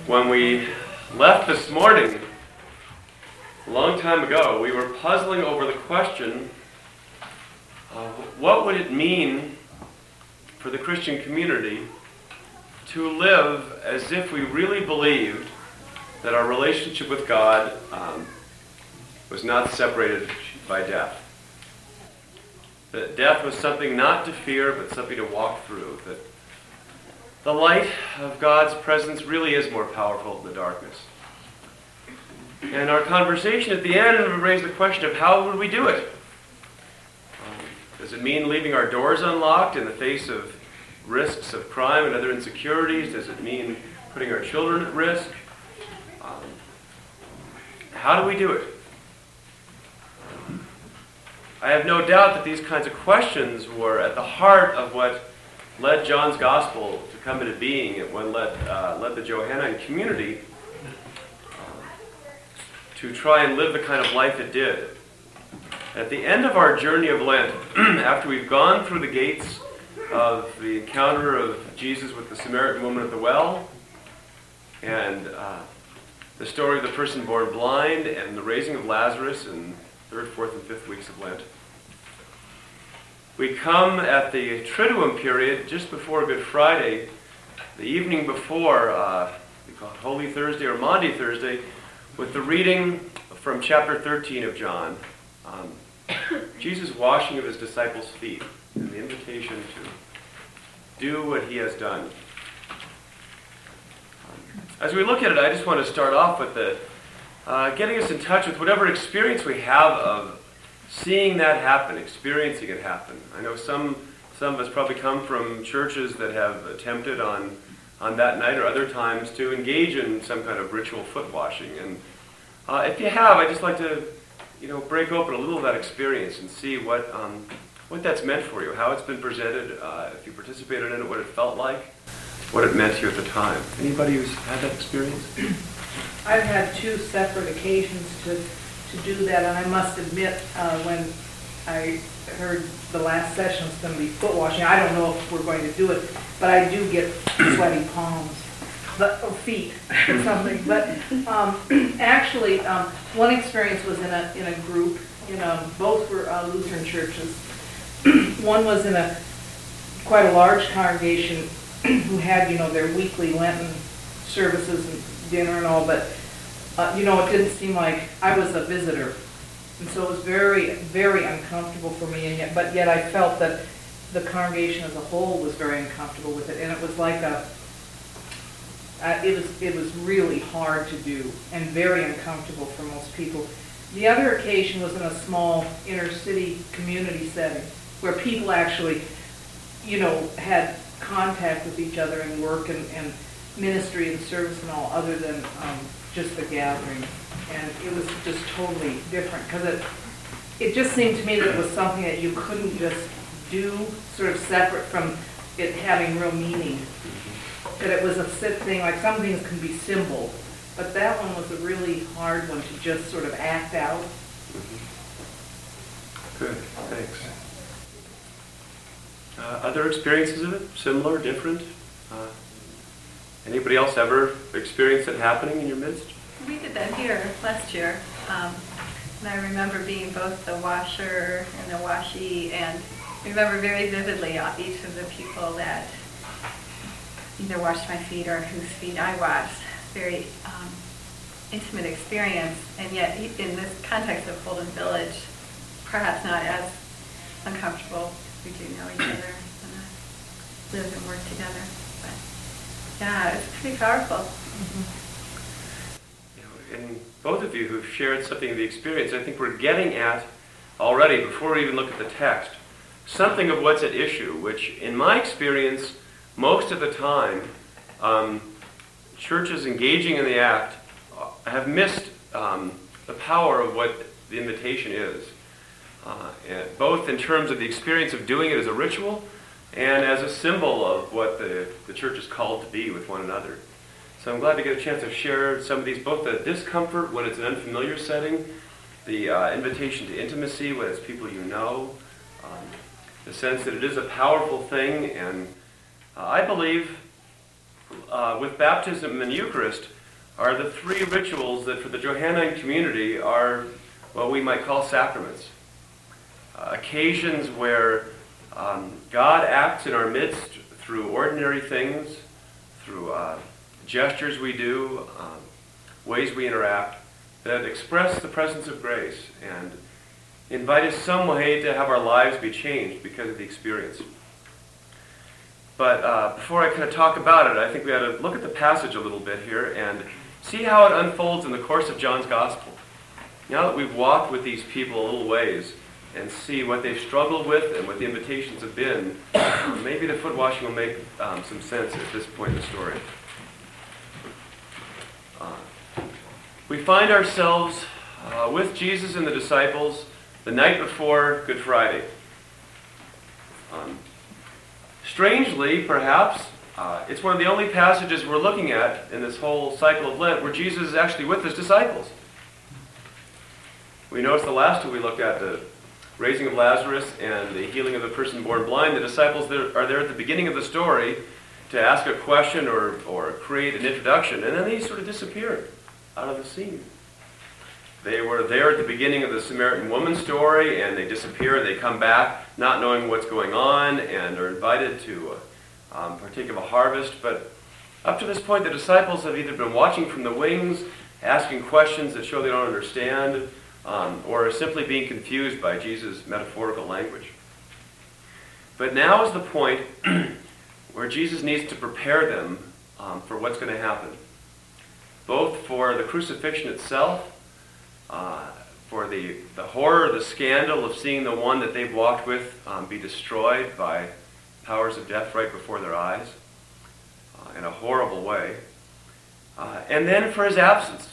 When we left this morning, a long time ago, we were puzzling over the question of what would it mean for the Christian community to live as if we really believed that our relationship with God was not separated by death. That death was something not to fear, but something to walk through. That the light of God's presence really is more powerful than the darkness. And our conversation at the end raised the question of how would we do it? Does it mean leaving our doors unlocked in the face of risks of crime and other insecurities? Does it mean putting our children at risk? How do we do it? I have no doubt that these kinds of questions were at the heart of what led John's Gospel to come into being and what led the Johannine community to try and live the kind of life it did. At the end of our journey of Lent, after we've gone through the gates of the encounter of Jesus with the Samaritan woman at the well, and the story of the person born blind, and the raising of Lazarus in 3rd, 4th, and 5th weeks of Lent, we come at the Triduum period, just before Good Friday, the evening before, we call it Holy Thursday or Maundy Thursday, with the reading from chapter 13 of John, Jesus' washing of his disciples' feet, and the invitation to do what he has done. As we look at it, I just want to start off with getting us in touch with whatever experience we have of seeing that happen, experiencing it happen. I know some of us probably come from churches that have attempted on that night or other times to engage in some kind of ritual foot washing. And if you have, I'd just like to break open a little of that experience and see what that's meant for you, how it's been presented, if you participated in it, what it felt like, what it meant to you at the time. Anybody who's had that experience? I've had two separate occasions to do that, and I must admit, when I heard the last session was going to be foot washing, I don't know if we're going to do it, but I do get sweaty palms, or feet or something. But actually, one experience was in a group. Both were Lutheran churches. One was in quite a large congregation who had their weekly Lenten services and dinner and all, but it didn't seem like I was a visitor, and so it was very, very uncomfortable for me. And yet I felt that the congregation as a whole was very uncomfortable with it, and it was like it was really hard to do and very uncomfortable for most people. The other occasion was in a small inner city community setting where people actually, had contact with each other in work and ministry and service and all, other than just the gathering. And it was just totally different, because it just seemed to me that it was something that you couldn't just do sort of separate from it having real meaning. That it was a thing, like some things can be symbol, but that one was a really hard one to just sort of act out. Good, thanks. Other experiences of it? Similar, different? Anybody else ever experienced it happening in your midst? We did that here last year, and I remember being both the washer and the washee, and I remember very vividly each of the people that either washed my feet or whose feet I washed. Very intimate experience, and yet in this context of Holden Village, perhaps not as uncomfortable. We do know each other and live and work together. But yeah, it's pretty powerful. Mm-hmm. And both of you who've shared something of the experience, I think we're getting at already, before we even look at the text, something of what's at issue, which in my experience, most of the time, churches engaging in the act have missed the power of what the invitation is, both in terms of the experience of doing it as a ritual and as a symbol of what the church is called to be with one another. So I'm glad to get a chance to share some of these, both the discomfort when it's an unfamiliar setting, the invitation to intimacy when it's people you know, the sense that it is a powerful thing, and I believe with baptism and Eucharist are the three rituals that for the Johannine community are what we might call sacraments. Occasions where God acts in our midst through ordinary things, through gestures we do, ways we interact, that express the presence of grace and invite us some way to have our lives be changed because of the experience. But before I kind of talk about it, I think we ought to look at the passage a little bit here and see how it unfolds in the course of John's Gospel. Now that we've walked with these people a little ways and see what they've struggled with and what the invitations have been, maybe the foot washing will make some sense at this point in the story. We find ourselves with Jesus and the disciples the night before Good Friday. Strangely, perhaps, it's one of the only passages we're looking at in this whole cycle of Lent where Jesus is actually with his disciples. We noticed the last two we looked at, the raising of Lazarus and the healing of the person born blind. The disciples are there at the beginning of the story to ask a question or create an introduction, and then they sort of disappeared out of the scene. They were there at the beginning of the Samaritan woman story, and they disappear. They come back not knowing what's going on and are invited to partake of a harvest. But up to this point, the disciples have either been watching from the wings, asking questions that show they don't understand, or are simply being confused by Jesus' metaphorical language. But now is the point where Jesus needs to prepare them for what's going to happen, both for the crucifixion itself, for the horror, the scandal of seeing the one that they've walked with be destroyed by powers of death right before their eyes in a horrible way, and then for his absence,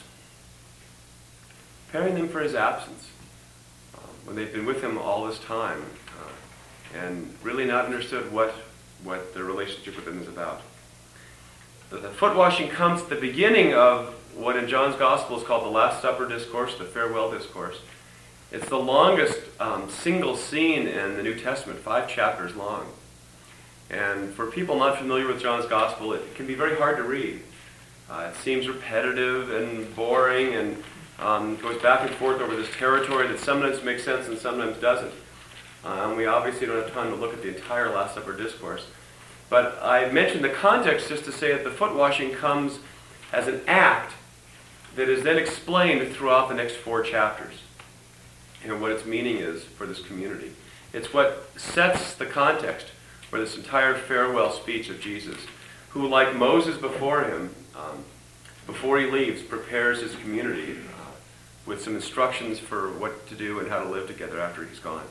preparing them for his absence when they've been with him all this time and really not understood what their relationship with him is about. The foot washing comes at the beginning of what in John's Gospel is called the Last Supper Discourse, the Farewell Discourse. It's the longest single scene in the New Testament, 5 chapters long. And for people not familiar with John's Gospel, it can be very hard to read. It seems repetitive and boring and goes back and forth over this territory that sometimes makes sense and sometimes doesn't. We obviously don't have time to look at the entire Last Supper Discourse. But I mentioned the context just to say that the foot washing comes as an act that is then explained throughout the next 4 chapters and what its meaning is for this community. It's what sets the context for this entire farewell speech of Jesus, who, like Moses before him, before he leaves, prepares his community with some instructions for what to do and how to live together after he's gone.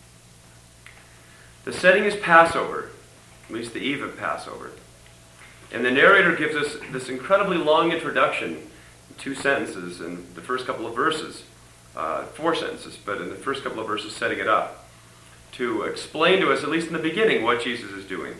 The setting is Passover, at least the eve of Passover. And the narrator gives us this incredibly long introduction in 2 sentences in the first couple of verses, 4 sentences, but in the first couple of verses setting it up, to explain to us, at least in the beginning, what Jesus is doing.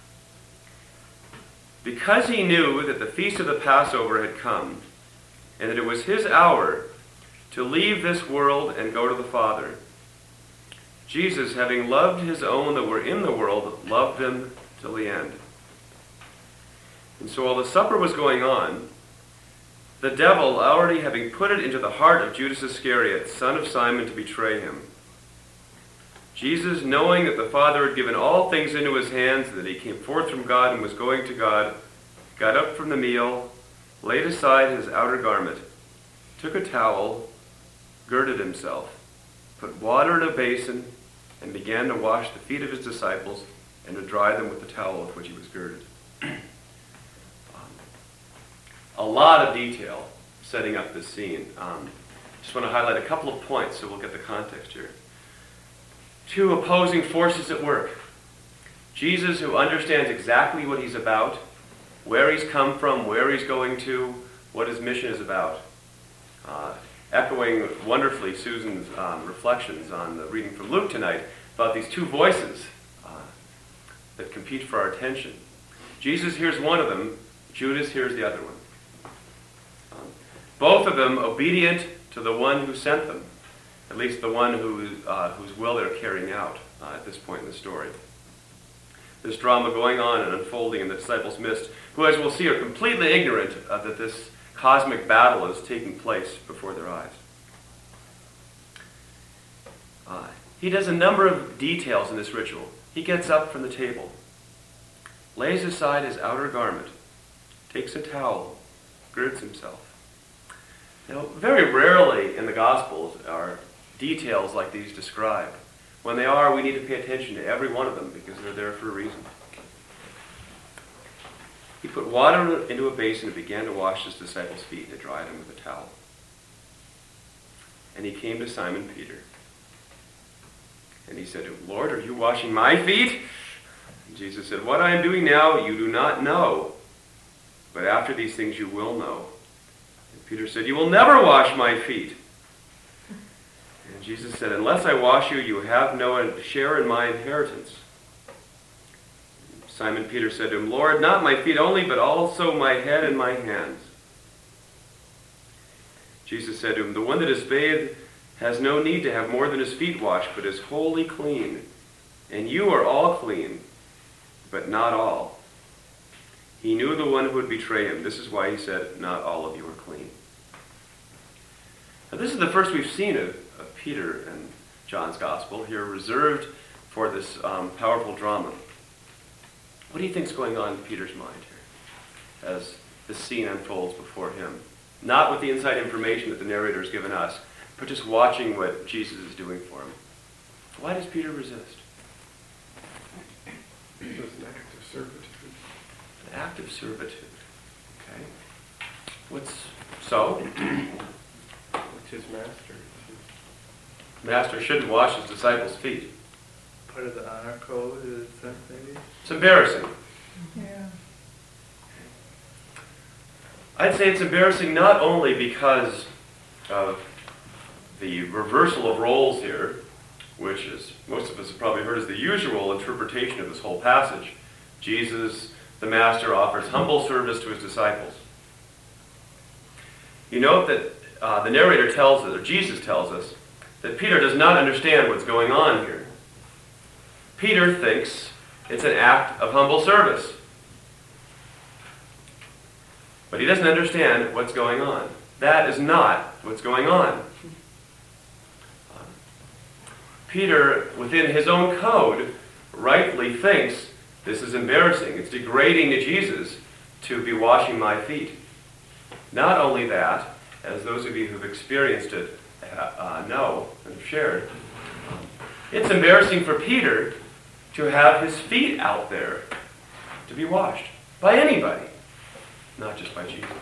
Because he knew that the feast of the Passover had come, and that it was his hour to leave this world and go to the Father, Jesus, having loved his own that were in the world, loved them till the end. And so while the supper was going on, the devil, already having put it into the heart of Judas Iscariot, son of Simon, to betray him, Jesus, knowing that the Father had given all things into his hands, that he came forth from God and was going to God, got up from the meal, laid aside his outer garment, took a towel, girded himself, put water in a basin, and began to wash the feet of his disciples and to dry them with the towel with which he was girded. A lot of detail setting up this scene. Just want to highlight a couple of points so we'll get the context here. 2 opposing forces at work. Jesus, who understands exactly what he's about, where he's come from, where he's going to, what his mission is about. Echoing wonderfully Susan's reflections on the reading from Luke tonight about these 2 voices that compete for our attention. Jesus hears one of them, Judas hears the other one. Both of them obedient to the one who sent them, at least the one whose will they're carrying out at this point in the story. This drama going on and unfolding in the disciples' midst who, as we'll see, are completely ignorant that this cosmic battle is taking place before their eyes. He does a number of details in this ritual. He gets up from the table, lays aside his outer garment, takes a towel, girds himself. Now, very rarely in the Gospels are details like these described. When they are, we need to pay attention to every one of them because they're there for a reason. He put water into a basin and began to wash his disciples' feet and to dry them with a towel. And he came to Simon Peter. And he said to him, "Lord, are you washing my feet?" And Jesus said, "What I am doing now you do not know, but after these things you will know." And Peter said, "You will never wash my feet." And Jesus said, "Unless I wash you, you have no share in my inheritance." Simon Peter said to him, "Lord, not my feet only, but also my head and my hands." Jesus said to him, "The one that is bathed has no need to have more than his feet washed, but is wholly clean. And you are all clean, but not all." He knew the one who would betray him. This is why he said, "Not all of you are clean." Now, this is the first we've seen of Peter in John's Gospel, here reserved for this powerful drama. What do you think is going on in Peter's mind here as this scene unfolds before him? Not with the inside information that the narrator has given us, but just watching what Jesus is doing for him. Why does Peter resist? It was an act of servitude. An act of servitude. Okay. So? Which his master. Master shouldn't wash his disciples' feet. Part of the honor code is that maybe? It's embarrassing. Yeah. I'd say it's embarrassing not only because of the reversal of roles here, which is, most of us have probably heard, is the usual interpretation of this whole passage. Jesus, the Master, offers humble service to his disciples. You note that the narrator tells us, or Jesus tells us, that Peter does not understand what's going on here. Peter thinks it's an act of humble service. But he doesn't understand what's going on. That is not what's going on. Peter, within his own code, rightly thinks this is embarrassing. It's degrading to Jesus to be washing my feet. Not only that, as those of you who've experienced it know and have shared, it's embarrassing for Peter to have his feet out there to be washed by anybody, not just by Jesus.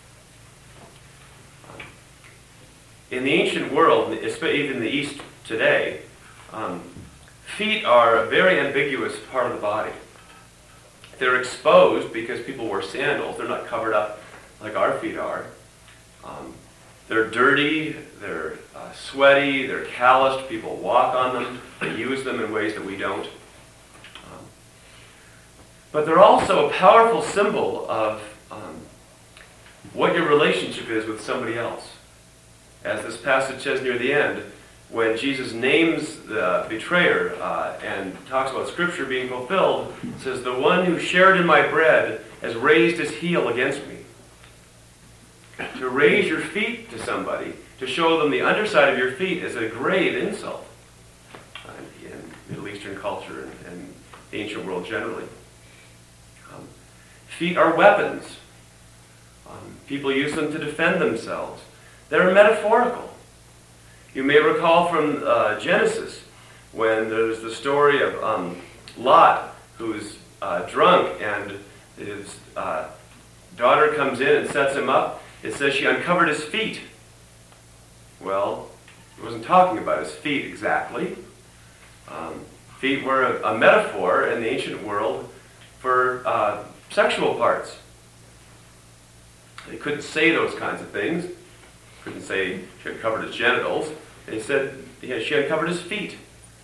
In the ancient world, even in the East today, feet are a very ambiguous part of the body. They're exposed because people wear sandals. They're not covered up like our feet are. They're dirty, they're sweaty, they're calloused. People walk on them. They use them in ways that we don't. But they're also a powerful symbol of what your relationship is with somebody else. As this passage says near the end, when Jesus names the betrayer and talks about Scripture being fulfilled, it says, "The one who shared in my bread has raised his heel against me." To raise your feet to somebody, to show them the underside of your feet, is a grave insult in Middle Eastern culture and the ancient world generally. Feet are weapons. People use them to defend themselves. They're metaphorical. You may recall from Genesis when there's the story of Lot, who's drunk, and his daughter comes in and sets him up. It says she uncovered his feet. Well, it wasn't talking about his feet exactly. Feet were a metaphor in the ancient world for sexual parts. They couldn't say those kinds of things. Couldn't say she uncovered his genitals. They said she uncovered his feet.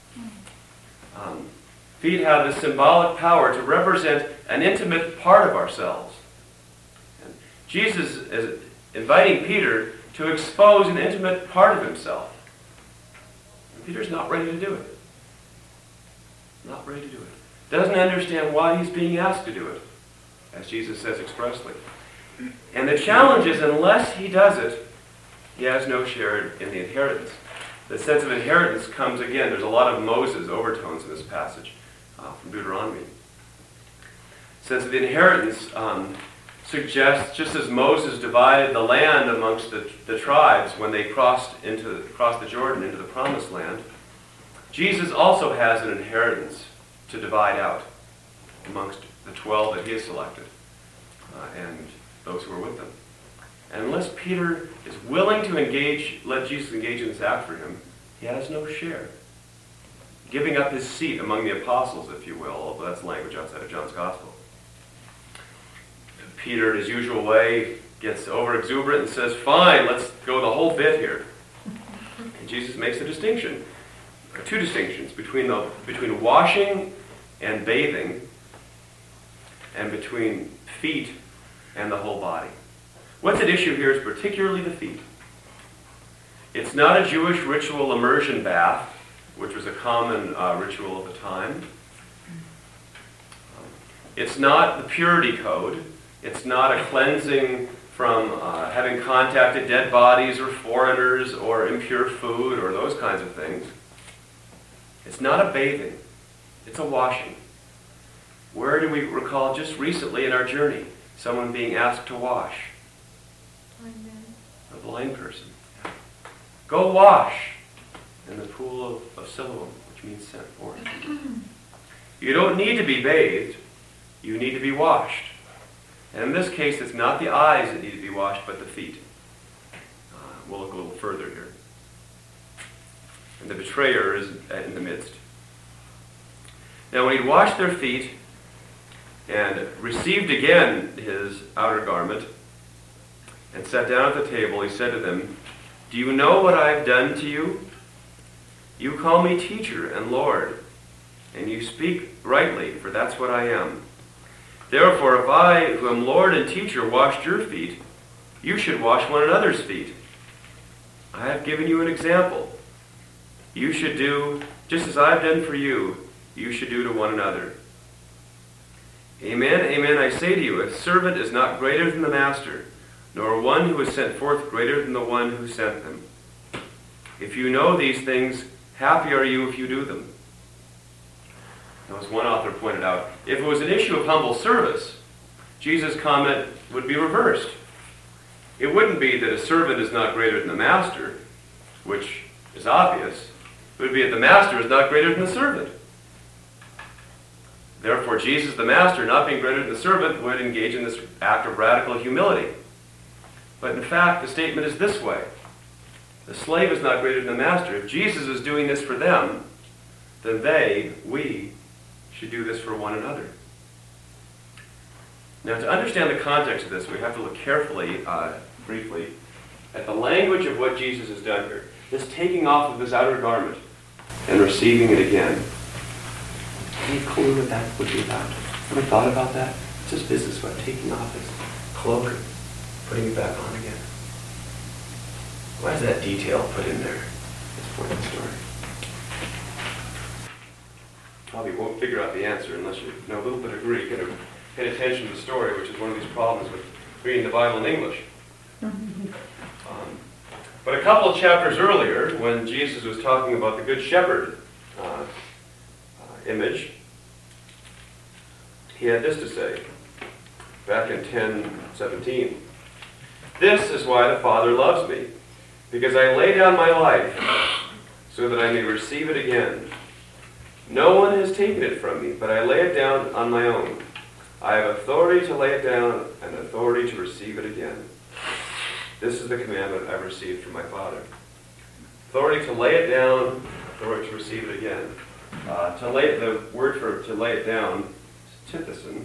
Feet have this symbolic power to represent an intimate part of ourselves. And Jesus is inviting Peter to expose an intimate part of himself. And Peter's not ready to do it. Not ready to do it. Doesn't understand why he's being asked to do it. as Jesus says expressly. And the challenge is, unless he does it, he has no share in the inheritance. The sense of inheritance comes again. There's a lot of Moses overtones in this passage from Deuteronomy. The sense of inheritance suggests, just as Moses divided the land amongst the tribes when they crossed the Jordan into the promised land, Jesus also has an inheritance to divide out amongst the 12 that he has selected and those who are with them. And unless Peter is willing to let Jesus engage in this act for him, he has no share. Giving up his seat among the apostles, if you will, although that's language outside of John's Gospel. Peter, in his usual way, gets over-exuberant and says, fine, let's go the whole bit here. And Jesus makes a distinction, or two distinctions, between washing and bathing, and between feet and the whole body. What's at issue here is particularly the feet. It's not a Jewish ritual immersion bath, which was a common ritual of the time. It's not the purity code. It's not a cleansing from having contacted dead bodies or foreigners or impure food or those kinds of things. It's not a bathing. It's a washing. Where do we recall just recently in our journey someone being asked to wash? A blind person. Go wash in the pool of Siloam, which means sent forth. You don't need to be bathed. You need to be washed. And in this case, it's not the eyes that need to be washed, but the feet. We'll look a little further here. And the betrayer is in the midst. Now, when he'd washed their feet and received again his outer garment and sat down at the table, he said to them, do you know what I have done to you? You call me teacher and Lord, and you speak rightly, for that's what I am. Therefore, if I, who am Lord and teacher, washed your feet, you should wash one another's feet. I have given you an example. You should do, just as I have done for you, you should do to one another. Amen, amen, I say to you, a servant is not greater than the master, nor one who is sent forth greater than the one who sent them. If you know these things, happy are you if you do them. Now, as one author pointed out, if it was an issue of humble service, Jesus' comment would be reversed. It wouldn't be that a servant is not greater than the master, which is obvious. It would be that the master is not greater than the servant. Therefore, Jesus, the master, not being greater than the servant, would engage in this act of radical humility. But in fact, the statement is this way. The slave is not greater than the master. If Jesus is doing this for them, then we, should do this for one another. Now, to understand the context of this, we have to look carefully, briefly, at the language of what Jesus has done here. This taking off of his outer garment and receiving it again. Any clue what that would be about? Ever thought about that? It's just business about taking off his cloak and putting it back on again. Why is that detail put in there at this point in the story? Probably won't figure out the answer unless you know a little bit of Greek and have paid attention to the story, which is one of these problems with reading the Bible in English. But a couple of chapters earlier, when Jesus was talking about the Good Shepherd image, he had this to say, back in 10:17. This is why the Father loves me, because I lay down my life so that I may receive it again. No one has taken it from me, but I lay it down on my own. I have authority to lay it down and authority to receive it again. This is the commandment I've received from my Father. Authority to lay it down, authority to receive it again. The word for to lay it down is tithison,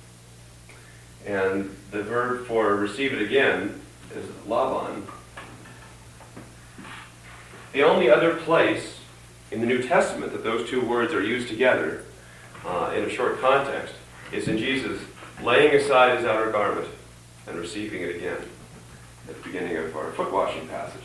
and the verb for receive it again is lavon. The only other place in the New Testament that those two words are used together in a short context is in Jesus laying aside his outer garment and receiving it again at the beginning of our foot washing passage.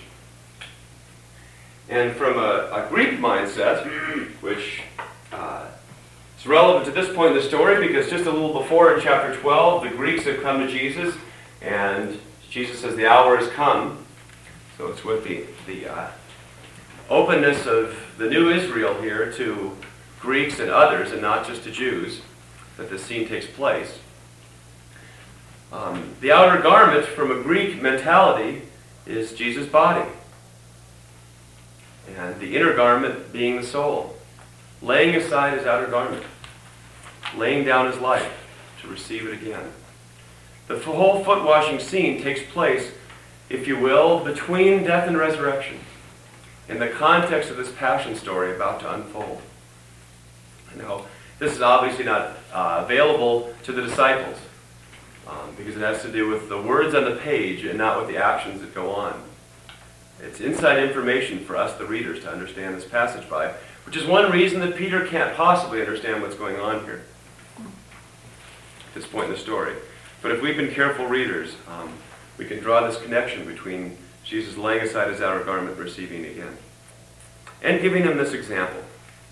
And from a Greek mindset, which It's relevant to this point in the story because just a little before in chapter 12, the Greeks have come to Jesus, and Jesus says the hour has come. So it's with the openness of the new Israel here to Greeks and others, and not just to Jews, that this scene takes place. The outer garment from a Greek mentality is Jesus' body, and the inner garment being the soul, laying aside his outer garment, laying down his life to receive it again. The whole foot washing scene takes place, if you will, between death and resurrection, in the context of this passion story about to unfold. Now, this is obviously not available to the disciples, because it has to do with the words on the page and not with the actions that go on. It's inside information for us, the readers, to understand this passage by, which is one reason that Peter can't possibly understand what's going on here at this point in the story. But if we've been careful readers, we can draw this connection between Jesus laying aside his outer garment and receiving it again, and giving them this example.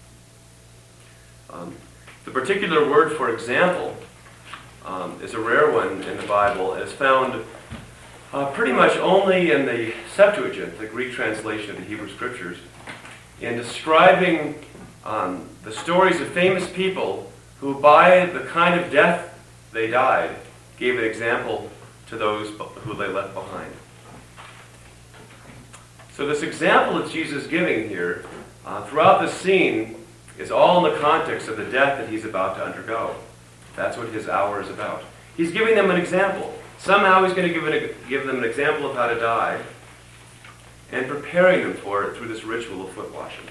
The particular word for example is a rare one in the Bible. It's found pretty much only in the Septuagint, the Greek translation of the Hebrew Scriptures, in describing the stories of famous people who, by the kind of death they died, gave an example to those who they left behind. So this example that Jesus is giving here, throughout the scene, is all in the context of the death that he's about to undergo. That's what his hour is about. He's giving them an example. Somehow he's going to give them an example of how to die, and preparing them for it through this ritual of foot washing.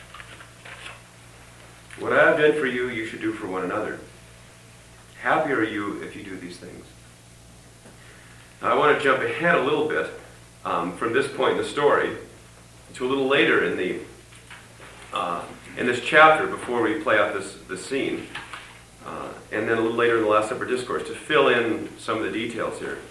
What I have done for you, you should do for one another. Happy are you if you do these things. Now, I want to jump ahead a little bit from this point in the story to a little later in this chapter before we play out this scene, and then a little later in the Last Supper Discourse to fill in some of the details here.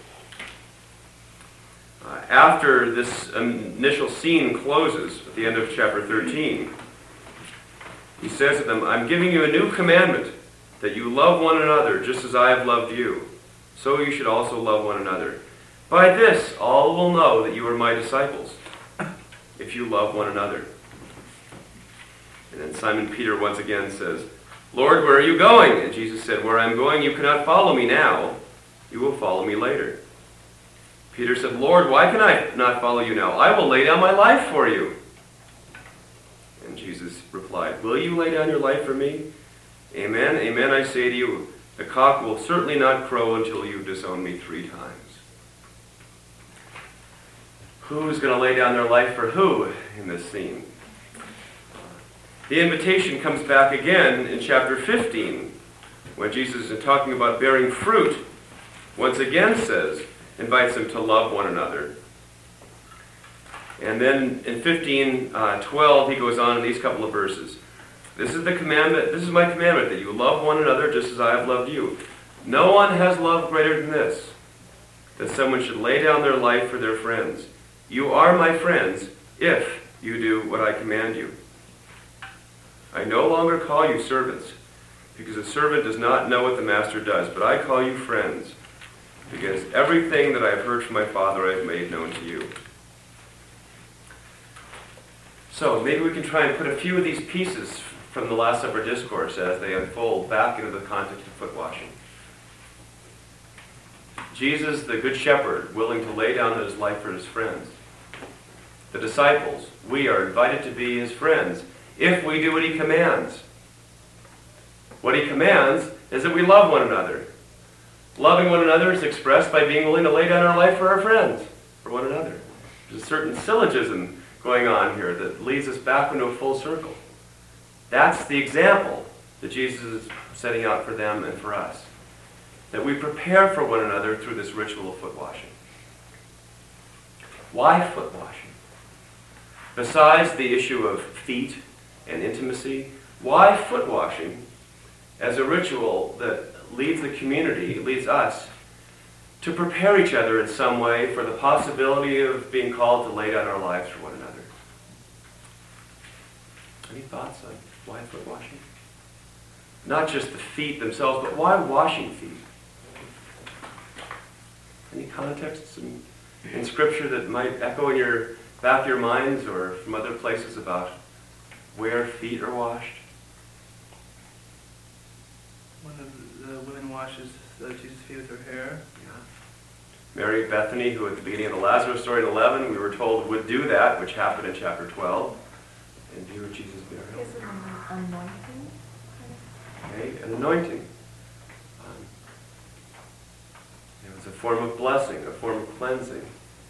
After this initial scene closes at the end of chapter 13, he says to them, "I'm giving you a new commandment, that you love one another just as I have loved you. So you should also love one another. By this all will know that you are my disciples, if you love one another." And then Simon Peter once again says, "Lord, where are you going?" And Jesus said, "Where I am going you cannot follow me now. You will follow me later." Peter said, "Lord, why can I not follow you now? I will lay down my life for you." And Jesus replied, "Will you lay down your life for me? Amen, amen, I say to you, the cock will certainly not crow until you disown me 3 times. Who's going to lay down their life for who in this scene? The invitation comes back again in chapter 15, when Jesus is talking about bearing fruit, once again invites them to love one another. And then in 15:12, he goes on in these couple of verses. This is my commandment, that you love one another just as I have loved you. No one has love greater than this, that someone should lay down their life for their friends. You are my friends if you do what I command you. I no longer call you servants, because a servant does not know what the master does, but I call you friends, because everything that I have heard from my Father I have made known to you. So maybe we can try and put a few of these pieces from the Last Supper Discourse as they unfold back into the context of foot washing. Jesus, the Good Shepherd, willing to lay down his life for his friends. The disciples, we are invited to be his friends if we do what he commands. What he commands is that we love one another. Loving one another is expressed by being willing to lay down our life for our friends, for one another. There's a certain syllogism going on here that leads us back into a full circle. That's the example that Jesus is setting out for them and for us. That we prepare for one another through this ritual of foot washing. Why foot washing? Besides the issue of feet and intimacy, why foot washing as a ritual that leads the community, leads us, to prepare each other in some way for the possibility of being called to lay down our lives for one another? Any thoughts on why foot washing? not just the feet themselves, but why washing feet? Any contexts in Scripture that might echo in your back of your minds or from other places about where feet are washed? One of the women washes Jesus' feet with her hair. Yeah. Mary of Bethany, who at the beginning of the Lazarus story in 11, we were told would do that, which happened in chapter 12, in view of Jesus' burial. Is it an anointing? Okay, an anointing. It was a form of blessing, a form of cleansing.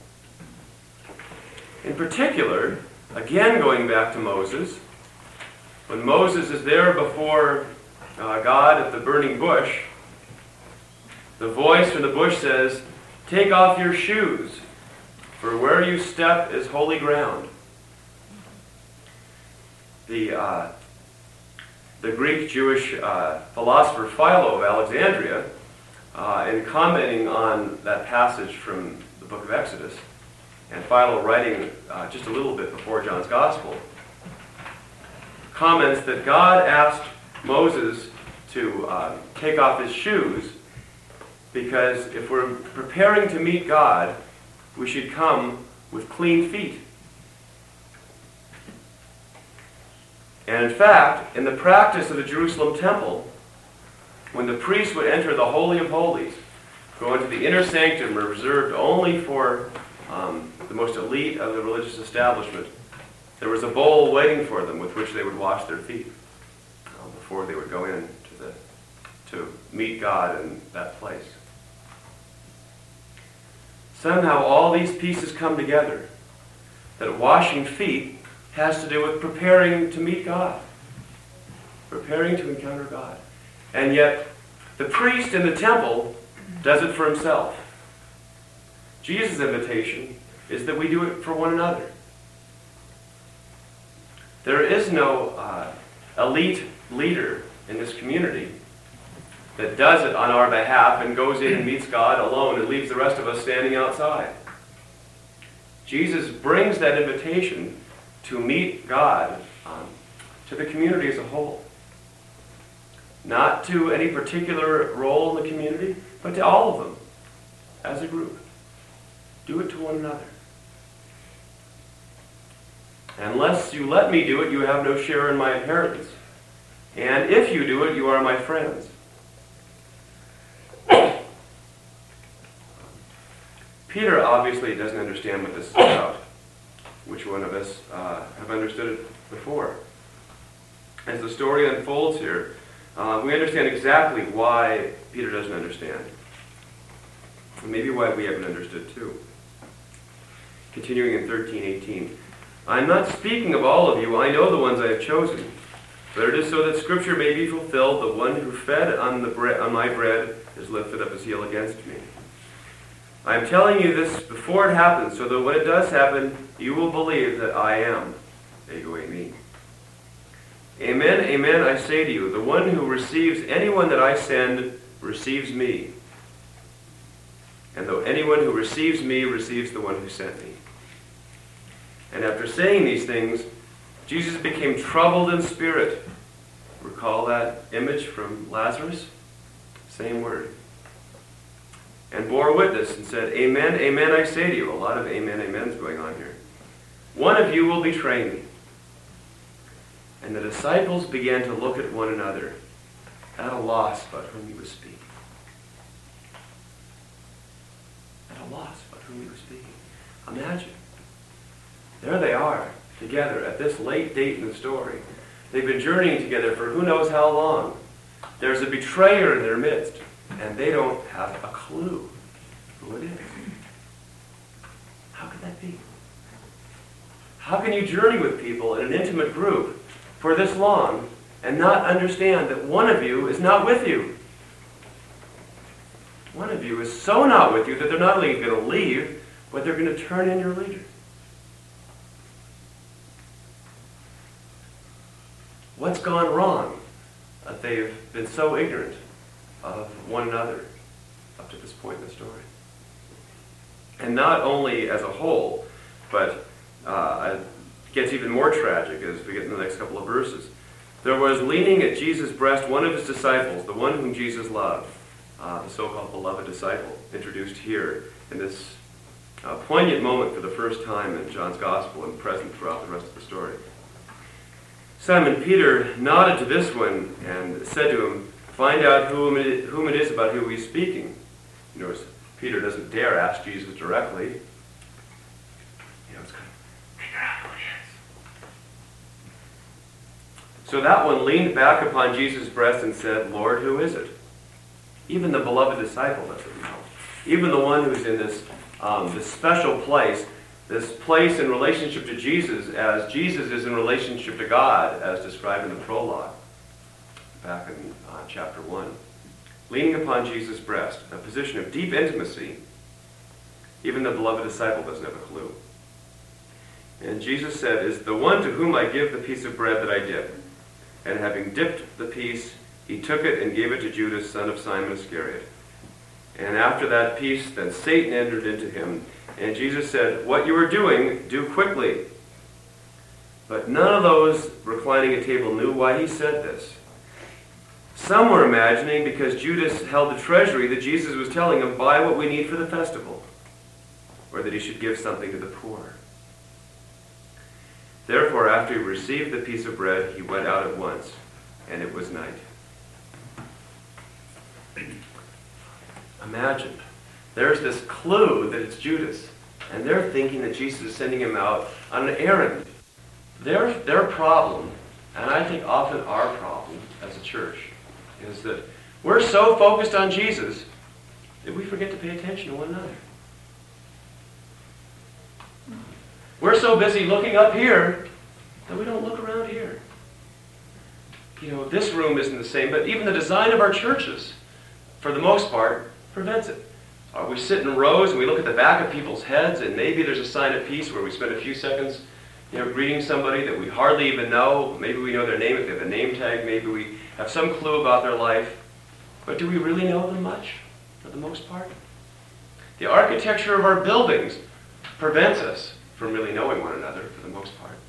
In particular, again going back to Moses, when Moses is there before God at the burning bush, the voice from the bush says, "Take off your shoes, for where you step is holy ground." The Greek Jewish philosopher Philo of Alexandria, in commenting on that passage from the book of Exodus, and Philo writing just a little bit before John's Gospel, comments that God asked Moses to take off his shoes because if we're preparing to meet God, we should come with clean feet. And in fact, in the practice of the Jerusalem temple, when the priest would enter the Holy of Holies, go into the inner sanctum reserved only for the most elite of the religious establishment, there was a bowl waiting for them with which they would wash their feet before they would go in to meet God in that place. Somehow all these pieces come together, that washing feet has to do with preparing to meet God, preparing to encounter God. And yet, the priest in the temple does it for himself. Jesus' invitation is that we do it for one another. There is no elite leader in this community that does it on our behalf and goes in and meets God alone and leaves the rest of us standing outside. Jesus brings that invitation to meet God to the community as a whole. Not to any particular role in the community, but to all of them as a group. Do it to one another. Unless you let me do it, you have no share in my inheritance. And if you do it, you are my friends. Peter obviously doesn't understand what this is about. Which one of us have understood it before? As the story unfolds here, we understand exactly why Peter doesn't understand. And maybe why we haven't understood too. Continuing in 13:18. "I'm not speaking of all of you. I know the ones I have chosen. But it is so that Scripture may be fulfilled. The one who fed on my bread is lifted up his heel against me. I am telling you this before it happens, so that when it does happen, you will believe that I am." Ego eimi. "Amen, amen, I say to you, the one who receives anyone that I send receives me. And though anyone who receives me receives the one who sent me." And after saying these things, Jesus became troubled in spirit. Recall that image from Lazarus? Same word. "And bore witness and said, Amen, amen, I say to you." A lot of amen, amens going on here. "One of you will betray me." And the disciples began to look at one another, at a loss about whom he was speaking. At a loss about whom he was speaking. Imagine. There they are, together, at this late date in the story. They've been journeying together for who knows how long. There's a betrayer in their midst, and they don't have a clue who it is. How could that be? How can you journey with people in an intimate group for this long and not understand that one of you is not with you? One of you is so not with you that they're not only going to leave, but they're going to turn in your leader. What's gone wrong that they've been so ignorant of one another up to this point in the story? And not only as a whole, but it gets even more tragic as we get in the next couple of verses. There was leaning at Jesus' breast one of his disciples, the one whom Jesus loved, the so-called beloved disciple, introduced here in this poignant moment for the first time in John's Gospel and present throughout the rest of the story. Simon Peter nodded to this one and said to him, "Find out whom it is about whom he's speaking." You notice Peter doesn't dare ask Jesus directly. It's kind of, figure out who it is. So that one leaned back upon Jesus' breast and said, "Lord, who is it?" Even the beloved disciple doesn't know. Even the one who's in this special place, this place in relationship to Jesus as Jesus is in relationship to God, as described in the prologue, back in chapter 1. Leaning upon Jesus' breast, a position of deep intimacy, even the beloved disciple doesn't have a clue. And Jesus said, "Is the one to whom I give the piece of bread that I dip." And having dipped the piece, he took it and gave it to Judas, son of Simon Iscariot. And after that piece, then Satan entered into him. And Jesus said, "What you are doing, do quickly." But none of those reclining at table knew why he said this. Some were imagining because Judas held the treasury that Jesus was telling him, "Buy what we need for the festival," or that he should give something to the poor. Therefore, after he received the piece of bread, he went out at once, and it was night. Imagine, there's this clue that it's Judas, and they're thinking that Jesus is sending him out on an errand. Their problem, and I think often our problem as a church, is that we're so focused on Jesus that we forget to pay attention to one another. We're so busy looking up here that we don't look around here. This room isn't the same, but even the design of our churches, for the most part, prevents it. We sit in rows and we look at the back of people's heads, and maybe there's a sign of peace where we spend a few seconds greeting somebody that we hardly even know. Maybe we know their name if they have a name tag. Maybe we have some clue about their life. But do we really know them much, for the most part? The architecture of our buildings prevents us from really knowing one another, for the most part.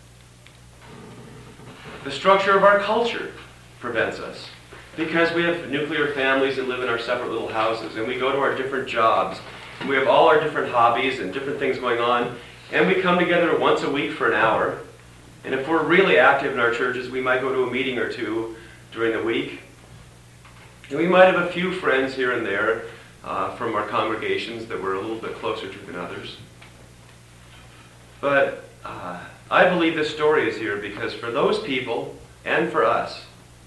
The structure of our culture prevents us, because we have nuclear families and live in our separate little houses, and we go to our different jobs, and we have all our different hobbies and different things going on, and we come together once a week for an hour. And if we're really active in our churches, we might go to a meeting or two during the week. And we might have a few friends here and there from our congregations that we're a little bit closer to than others. But I believe this story is here because for those people and for us,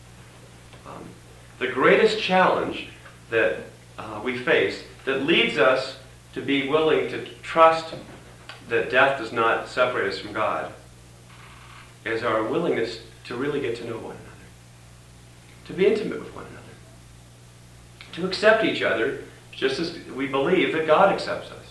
the greatest challenge that we face that leads us to be willing to trust that death does not separate us from God is our willingness to really get to know one another, to be intimate with one another, to accept each other just as we believe that God accepts us.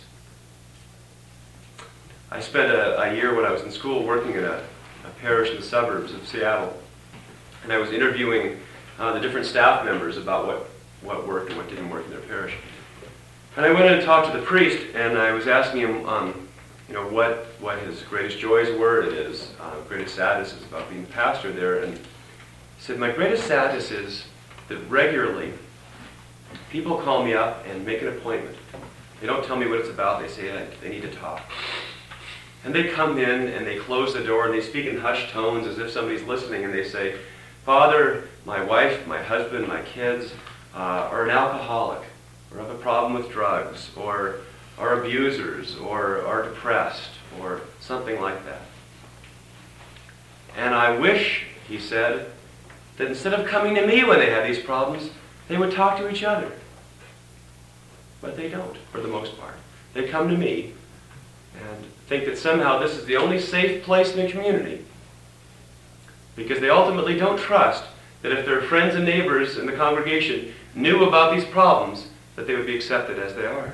I spent a year when I was in school working in a parish in the suburbs of Seattle, and I was interviewing the different staff members about what worked and what didn't work in their parish. And I went in and talked to the priest, and I was asking him, what his greatest joys were and his greatest sadnesses about being pastor there. And he said, "My greatest sadness is that regularly people call me up and make an appointment. They don't tell me what it's about. They say they need to talk. And they come in and they close the door and they speak in hushed tones as if somebody's listening, and they say, 'Father, my wife, my husband, my kids are an alcoholic, or have a problem with drugs, or are abusers, or are depressed, or something like that.' And I wish," he said, "that instead of coming to me when they have these problems, they would talk to each other." But they don't, for the most part. They come to me and think that somehow this is the only safe place in the community, because they ultimately don't trust that if their friends and neighbors in the congregation knew about these problems, that they would be accepted as they are.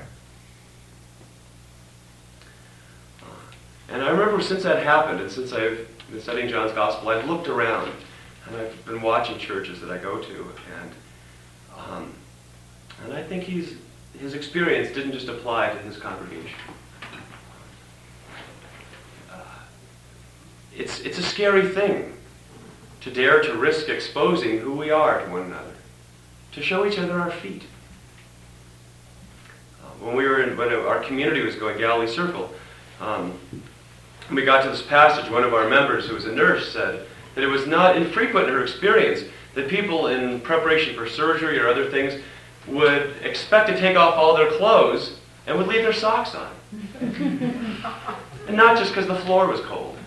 And I remember since that happened, and since I've been studying John's Gospel, I've looked around, and I've been watching churches that I go to, and I think his experience didn't just apply to his congregation. It's a scary thing to dare to risk exposing who we are to one another, to show each other our feet. When our community was going Galilee Circle, we got to this passage. One of our members, who was a nurse, said that it was not infrequent in her experience that people in preparation for surgery or other things would expect to take off all their clothes and would leave their socks on. And not just because the floor was cold.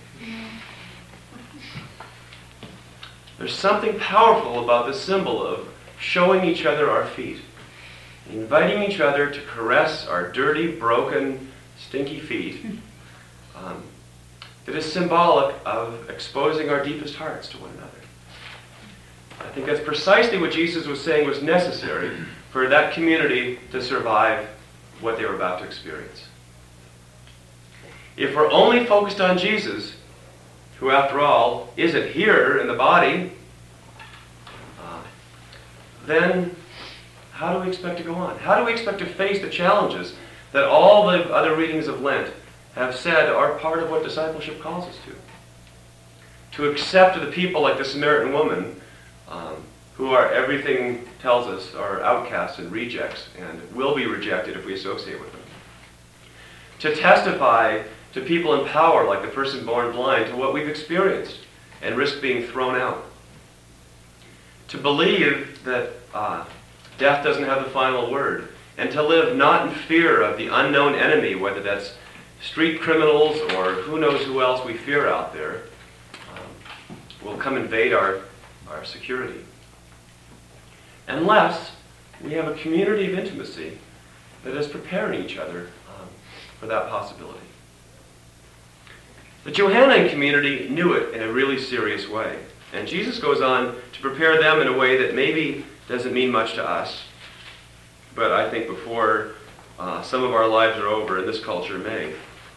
There's something powerful about the symbol of showing each other our feet, inviting each other to caress our dirty, broken, stinky feet, that is symbolic of exposing our deepest hearts to one another. I think that's precisely what Jesus was saying was necessary for that community to survive what they were about to experience. If we're only focused on Jesus, who after all isn't here in the body, then how do we expect to go on? How do we expect to face the challenges that all the other readings of Lent have said are part of what discipleship calls us to? To accept the people like the Samaritan woman, who are, everything tells us, are outcasts and rejects and will be rejected if we associate with them. To testify to people in power like the person born blind to what we've experienced and risk being thrown out. To believe that death doesn't have the final word, and to live not in fear of the unknown enemy, whether that's street criminals or who knows who else we fear out there, will come invade our security. Unless we have a community of intimacy that is preparing each other for that possibility. The Johannine community knew it in a really serious way. And Jesus goes on to prepare them in a way that maybe doesn't mean much to us, but I think before some of our lives are over in this culture may.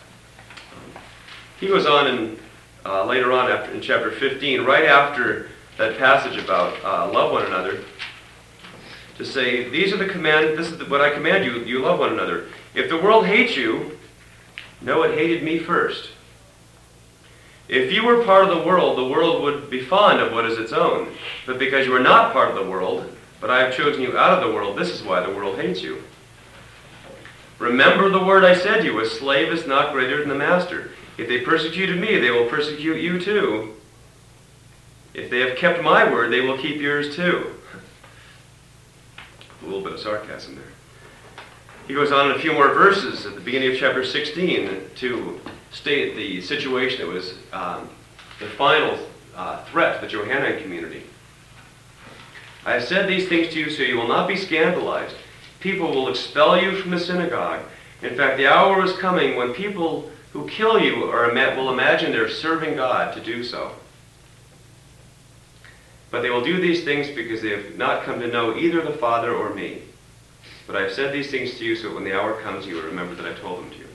He goes on and later on in chapter 15, right after that passage about love one another, to say, this is what I command you, you love one another. If the world hates you, know it hated me first. If you were part of the world would be fond of what is its own. But because you are not part of the world, but I have chosen you out of the world, this is why the world hates you. Remember the word I said to you, a slave is not greater than the master. If they persecuted me, they will persecute you too. If they have kept my word, they will keep yours too. A little bit of sarcasm there. He goes on in a few more verses at the beginning of chapter 16 to state the situation that was the final threat to the Johannine community. I have said these things to you so you will not be scandalized. People will expel you from the synagogue. In fact, the hour is coming when people who kill you will imagine they're serving God to do so. But they will do these things because they have not come to know either the Father or me. But I have said these things to you so that when the hour comes you will remember that I told them to you.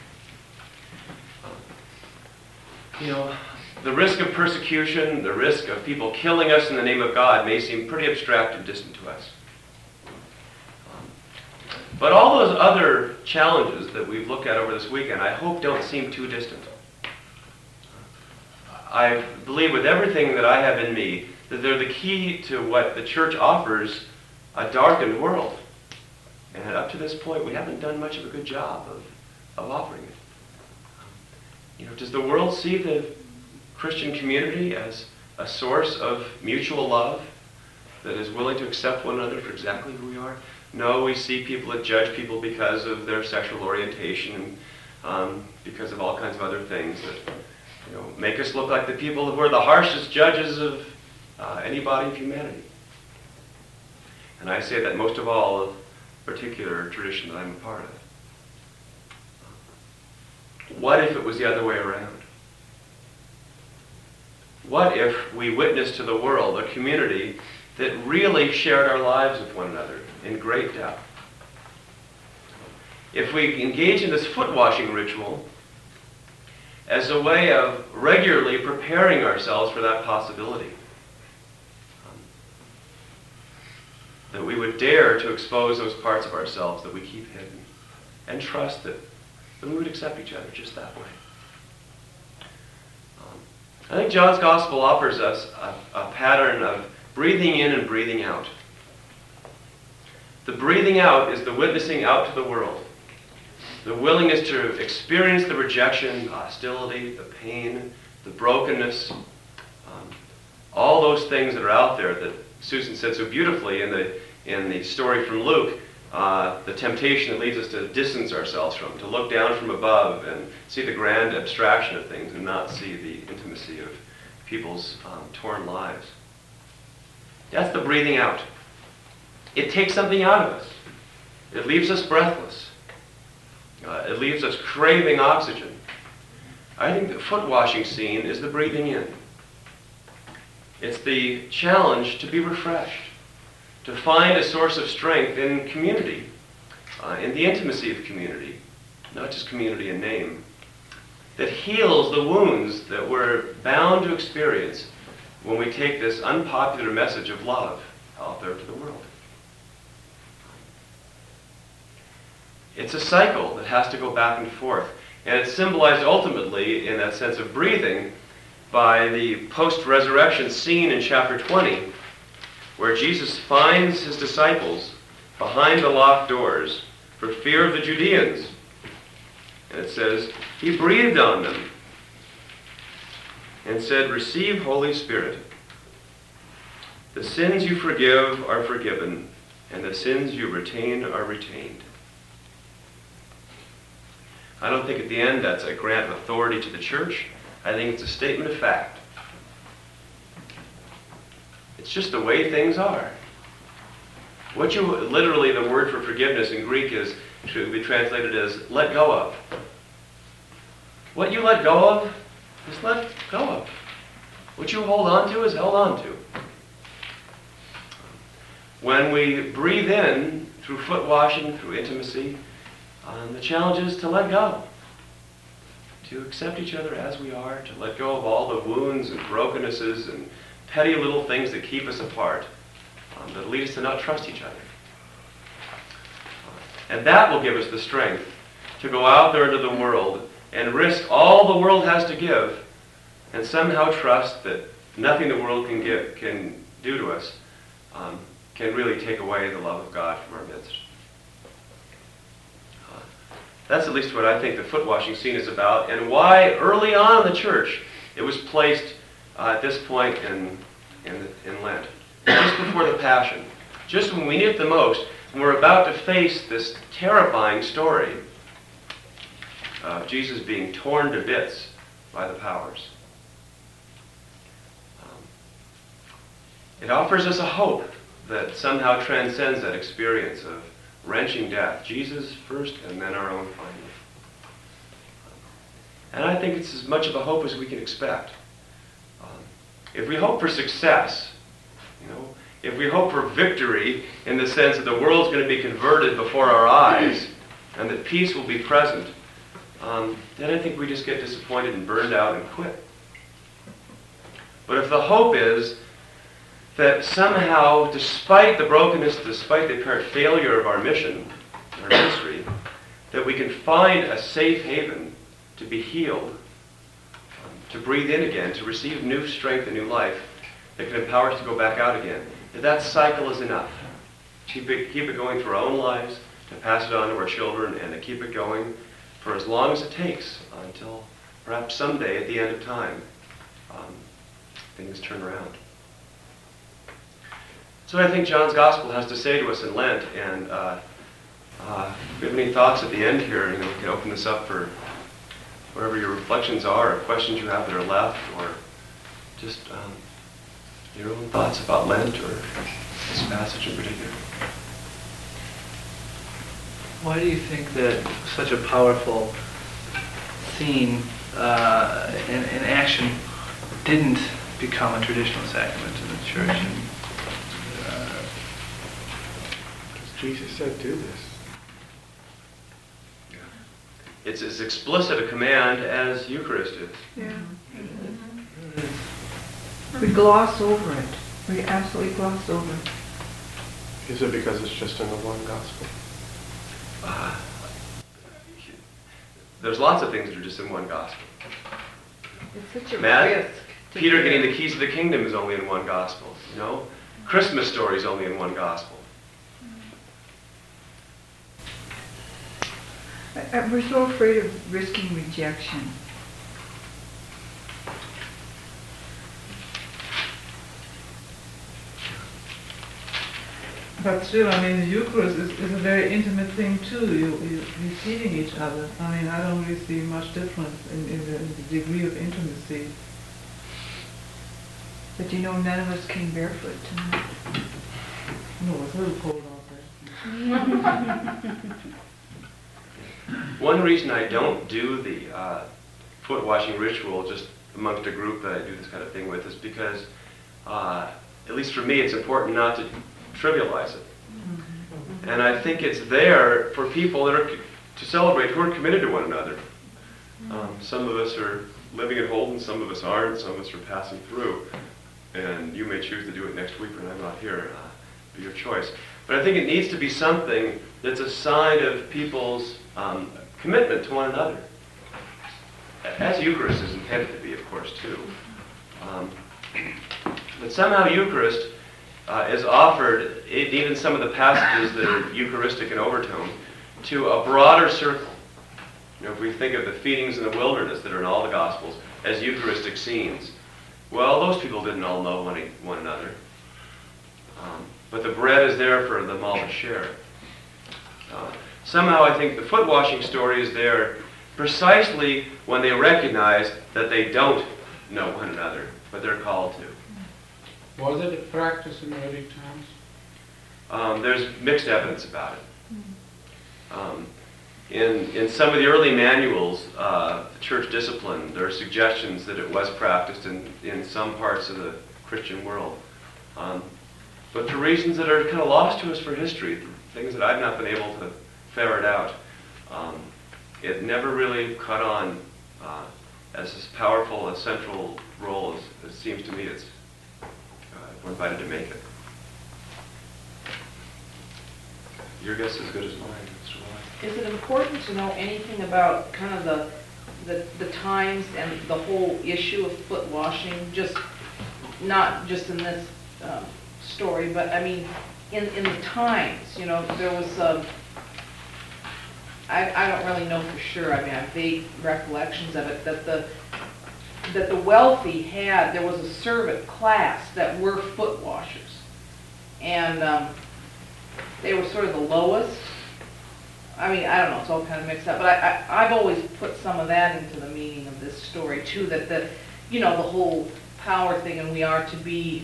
The risk of persecution, the risk of people killing us in the name of God may seem pretty abstract and distant to us. But all those other challenges that we've looked at over this weekend, I hope don't seem too distant. I believe with everything that I have in me that they're the key to what the church offers a darkened world. And up to this point, we haven't done much of a good job of offering it. Does the world see the Christian community as a source of mutual love that is willing to accept one another for exactly who we are? No, we see people that judge people because of their sexual orientation, because of all kinds of other things that make us look like the people who are the harshest judges of any body of humanity. And I say that most of all of a particular tradition that I'm a part of. What if it was the other way around? What if we witnessed to the world a community that really shared our lives with one another in great depth? If we engage in this foot washing ritual as a way of regularly preparing ourselves for that possibility, that we would dare to expose those parts of ourselves that we keep hidden and trust that we would accept each other just that way. I think John's Gospel offers us a pattern of breathing in and breathing out. The breathing out is the witnessing out to the world. The willingness to experience the rejection, the hostility, the pain, the brokenness, all those things that are out there that Susan said so beautifully in the story from Luke, the temptation that leads us to distance ourselves from, to look down from above and see the grand abstraction of things and not see the intimacy of people's torn lives. That's the breathing out. It takes something out of us. It leaves us breathless. It leaves us craving oxygen. I think the foot washing scene is the breathing in. It's the challenge to be refreshed, to find a source of strength in community, in the intimacy of community, not just community in name, that heals the wounds that we're bound to experience when we take this unpopular message of love out there to the world. It's a cycle that has to go back and forth. And it's symbolized ultimately in that sense of breathing by the post-resurrection scene in chapter 20, where Jesus finds his disciples behind the locked doors for fear of the Judeans. And it says, he breathed on them and said, receive Holy Spirit. The sins you forgive are forgiven, and the sins you retain are retained. I don't think at the end that's a grant of authority to the church. I think it's a statement of fact. It's just the way things are. Literally the word for forgiveness in Greek should be translated as let go of. What you let go of is let go of. What you hold on to is held on to. When we breathe in through foot washing, through intimacy, the challenge is to let go, to accept each other as we are, to let go of all the wounds and brokennesses and petty little things that keep us apart, that lead us to not trust each other. And that will give us the strength to go out there into the world and risk all the world has to give and somehow trust that nothing the world can do to us can really take away the love of God from our midst. That's at least what I think the foot washing scene is about, and why early on in the church it was placed at this point in Lent, just before the Passion, just when we need it the most, when we're about to face this terrifying story of Jesus being torn to bits by the powers. It offers us a hope that somehow transcends that experience of wrenching death. Jesus first, and then our own finally. And I think it's as much of a hope as we can expect. If we hope for success, if we hope for victory in the sense that the world's going to be converted before our eyes and that peace will be present, then I think we just get disappointed and burned out and quit. But if the hope is that somehow, despite the brokenness, despite the apparent failure of our mission, our ministry, that we can find a safe haven to be healed, to breathe in again, to receive new strength and new life that can empower us to go back out again, that cycle is enough. Keep it going through our own lives, to pass it on to our children, and to keep it going for as long as it takes until perhaps someday at the end of time, things turn around. So I think John's Gospel has to say to us in Lent, and if you have any thoughts at the end here, we can open this up for whatever your reflections are, or questions you have that are left, or just your own thoughts about Lent or this passage in particular. Why do you think that such a powerful scene in action didn't become a traditional sacrament in the church? Jesus said, do this. It's as explicit a command as Eucharist is. Yeah. We gloss over it. We absolutely gloss over it. Is it because it's just in the one gospel? There's lots of things that are just in one gospel. It's such a Matt? risk. Peter getting the keys to the kingdom is only in one gospel. You know, Christmas story is only in one gospel. We're so afraid of risking rejection. But still, I mean, the Eucharist is a very intimate thing too. You're receiving each other. I mean, I don't really see much difference in the degree of intimacy. But you know, none of us came barefoot tonight. No, it's a little cold out there. One reason I don't do the foot washing ritual just amongst a group that I do this kind of thing with is because, at least for me, it's important not to trivialize it. And I think it's there for people that are to celebrate who are committed to one another. Some of us are living at Holden, some of us aren't, some of us are passing through. And you may choose to do it next week when I'm not here. Be your choice. But I think it needs to be something that's a sign of people's commitment to one another. As the Eucharist is intended to be, of course, too. But somehow Eucharist is offered, even some of the passages that are Eucharistic in overtone, to a broader circle. You know, if we think of the feedings in the wilderness that are in all the Gospels as Eucharistic scenes, well, those people didn't all know one another. But the bread is there for them all to share. Somehow I think the foot washing story is there precisely when they recognize that they don't know one another, but they're called to. Was it a practice in early times? There's mixed evidence about it. In some of the early manuals, church discipline, there are suggestions that it was practiced in some parts of the Christian world. But for reasons that are kind of lost to us for history, things that I've not been able to ferret out, it never really caught on as powerful a central role as it seems to me it's we're invited to make it. Your guess is as good as mine, Mr. White. Is it important to know anything about kind of the times and the whole issue of foot washing? Just not just in this story, but I mean in the times. You know, there was I don't really know for sure. I mean, I have vague recollections of it that the wealthy there was a servant class that were foot washers, and they were sort of the lowest. I mean, I don't know, it's all kind of mixed up, but I've always put some of that into the meaning of this story too, that the whole power thing, and we are to be.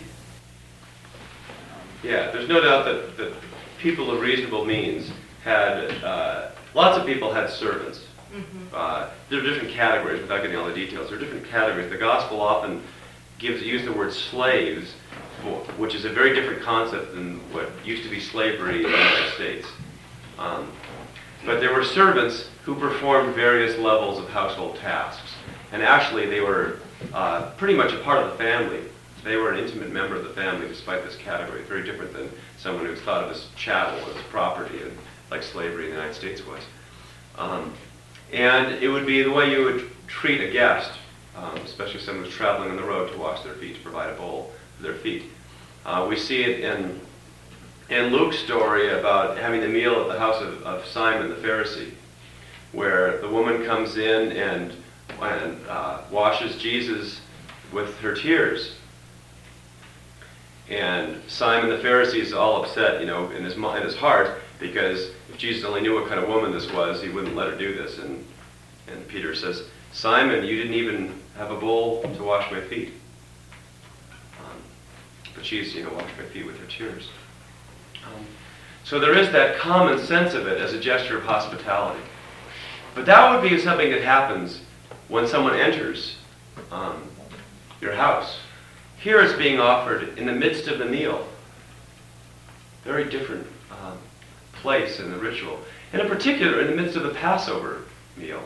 Yeah, there's no doubt that people of reasonable means had, lots of people had servants. There are different categories, without getting all the details. There are different categories. The gospel often use the word slaves, which is a very different concept than what used to be slavery in the United States. But there were servants who performed various levels of household tasks. And actually, they were pretty much a part of the family. They were an intimate member of the family despite this category. Very different than someone who's thought of as chattel, as property, and like slavery in the United States was. And it would be the way you would treat a guest, especially someone who's traveling on the road to wash their feet, to provide a bowl for their feet. We see it in Luke's story about having the meal at the house of Simon the Pharisee, where the woman comes in and washes Jesus with her tears. And Simon the Pharisee is all upset, you know, in his heart, because if Jesus only knew what kind of woman this was, he wouldn't let her do this. And Peter says, Simon, you didn't even have a bowl to wash my feet. But she's, washed my feet with her tears. So there is that common sense of it as a gesture of hospitality. But that would be something that happens when someone enters your house. Here it's being offered in the midst of the meal. Very different place in the ritual. And in particular, in the midst of the Passover meal.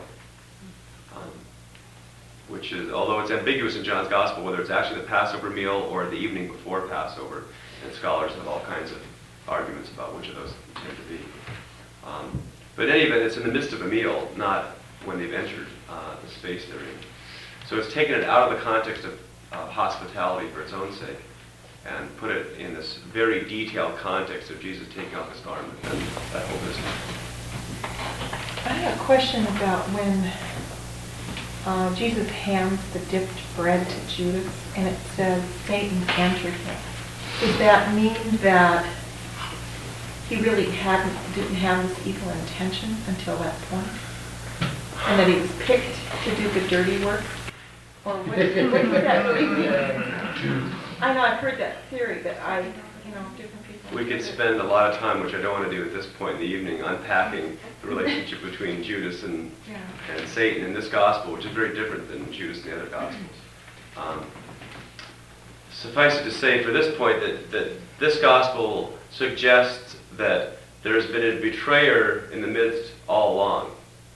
Which is, although it's ambiguous in John's Gospel, whether it's actually the Passover meal or the evening before Passover. And scholars have all kinds of arguments about which of those tend to be. But in any event, it's in the midst of a meal, not when they've entered the space they're in. So it's taken it out of the context of hospitality for its own sake, and put it in this very detailed context of Jesus taking off his garment and that whole business. I have a question about when Jesus hands the dipped bread to Judas and it says Satan entered him. Does that mean that he really didn't have this evil intention until that point? And that he was picked to do the dirty work? Or what does that really mean? I know I've heard that theory, but different people. We could spend a lot of time, which I don't want to do at this point in the evening, unpacking the relationship between Judas and Satan in this gospel, which is very different than Judas in the other gospels. Suffice it to say for this point that this gospel suggests that there has been a betrayer in the midst all along.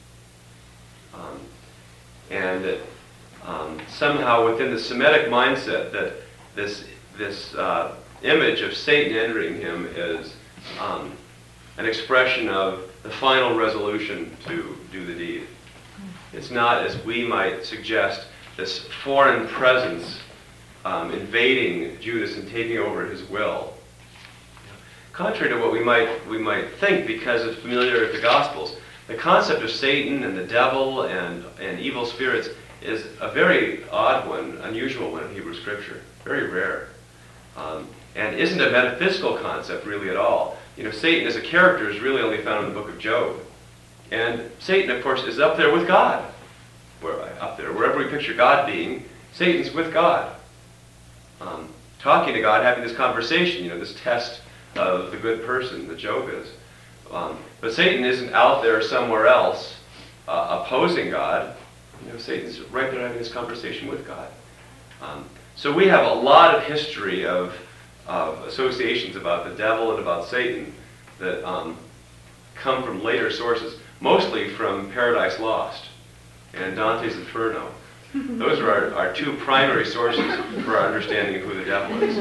And that somehow within the Semitic mindset that this image of Satan entering him is an expression of the final resolution to do the deed. It's not, as we might suggest, this foreign presence invading Judas and taking over his will. Contrary to what we might think, because it's familiar with the Gospels, the concept of Satan and the devil and evil spirits is a very odd one, unusual one in Hebrew Scripture, very rare, and isn't a metaphysical concept really at all. Satan as a character is really only found in the book of Job, and Satan, of course, is up there with God. Up there, wherever we picture God being, Satan's with God, talking to God, having this conversation. This test of the good person that Job is. But Satan isn't out there somewhere else opposing God. Satan's right there having this conversation with God. So we have a lot of history of associations about the devil and about Satan that come from later sources, mostly from Paradise Lost and Dante's Inferno. Those are our two primary sources for our understanding of who the devil is.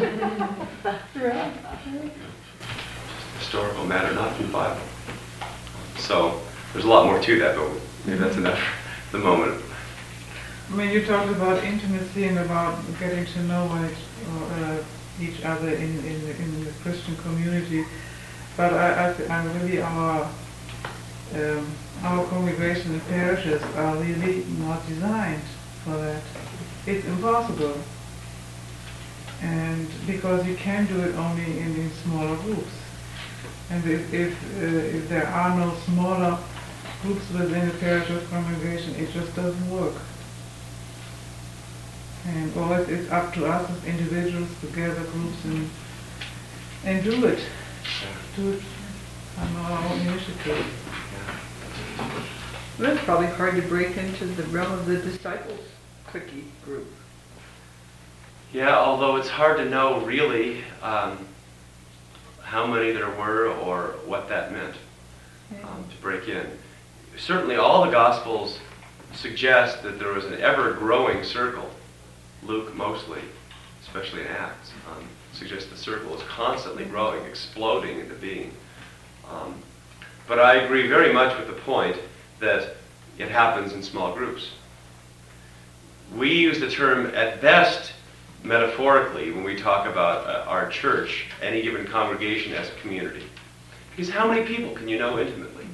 Historical matter, not from the Bible. So there's a lot more to that, but maybe that's enough for the moment. I mean, you talked about intimacy and about getting to know each other in the Christian community, but I really our congregation and parishes are really not designed for that. It's impossible, and because you can do it only in smaller groups. And if there are no smaller groups within a parish or congregation, it just doesn't work. And always it's up to us as individuals to gather groups and do it. Do it on our own initiative. Well, it's probably hard to break into the realm of the disciples cliquey group. Yeah, although it's hard to know really how many there were or what that meant to break in. Certainly all the Gospels suggest that there was an ever-growing circle. Luke mostly, especially in Acts, suggests the circle is constantly growing, exploding into being. But I agree very much with the point that it happens in small groups. We use the term, at best, metaphorically when we talk about our church, any given congregation as a community. Because how many people can you know intimately?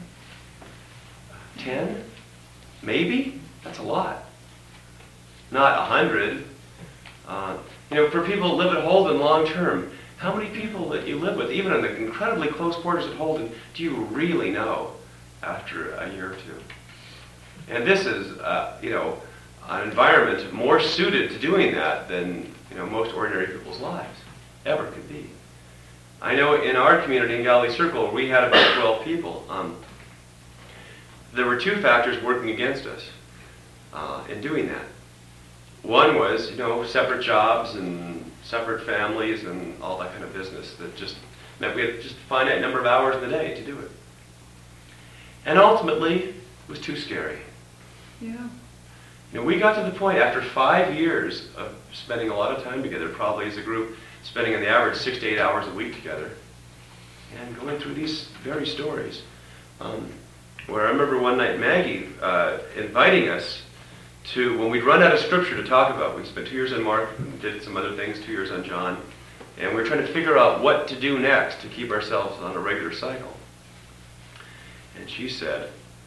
10? Maybe? That's a lot. Not 100. For people that live at Holden long term, how many people that you live with, even in the incredibly close quarters at Holden, do you really know after a year or two? And this is, an environment more suited to doing that than most ordinary people's lives ever could be. I know in our community in Galilee Circle, we had about 12 people. There were two factors working against us in doing that. One was, separate jobs and separate families and all that kind of business that just meant we had just a finite number of hours in the day to do it. And ultimately, it was too scary. Yeah. We got to the point after 5 years of spending a lot of time together, probably as a group, spending on the average 6 to 8 hours a week together, and going through these very stories. Where I remember one night Maggie inviting us to, when we'd run out of scripture to talk about, we spent 2 years on Mark and did some other things, 2 years on John, and we were trying to figure out what to do next to keep ourselves on a regular cycle. And she said,